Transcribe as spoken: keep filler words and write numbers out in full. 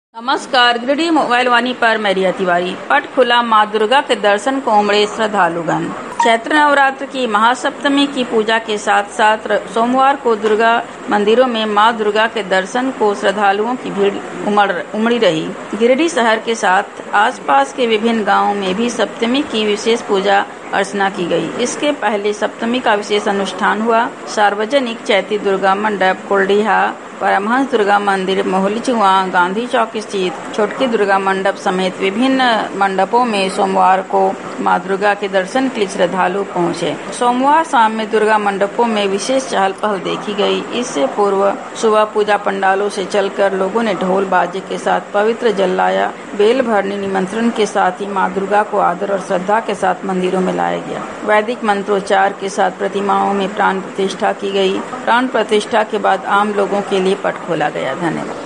नमस्कार, गिरिडीह मोबाइल वाणी पर मैं रिया तिवारी। पट खुला, मां दुर्गा के दर्शन को उमड़े श्रद्धालुगण। चैत्र नवरात्र की महासप्तमी की पूजा के साथ साथ सोमवार को दुर्गा मंदिरों में मां दुर्गा के दर्शन को श्रद्धालुओं की भीड़ उमड़ उमड़ी रही। गिरिडीह शहर के साथ आसपास के विभिन्न गांवों में भी सप्तमी की विशेष पूजा अर्चना की गई। इसके पहले सप्तमी का विशेष अनुष्ठान हुआ। सार्वजनिक चैती दुर्गा मंडप कुलडीहा, परमहंस दुर्गा मंदिर मोहलीचुआ, गांधी चौक स्थित छोटकी दुर्गा मंडप समेत विभिन्न मंडपों में सोमवार को मां दुर्गा के दर्शन के लिए श्रद्धालु पहुंचे। सोमवार शाम में दुर्गा मंडपों में विशेष चहल पहल देखी गई। इससे पूर्व सुबह पूजा पंडालों से चलकर लोगों ने ढोल बाजे के साथ पवित्र जल लाया। बेल भरनी निमंत्रण के साथ ही मां दुर्गा को आदर और श्रद्धा के साथ मंदिरों में लाया गया। वैदिक मंत्रोच्चार के साथ प्रतिमाओं में प्राण प्रतिष्ठा की गई। प्राण प्रतिष्ठा के बाद आम लोगों के लिए पट खोला गया। धन्यवाद।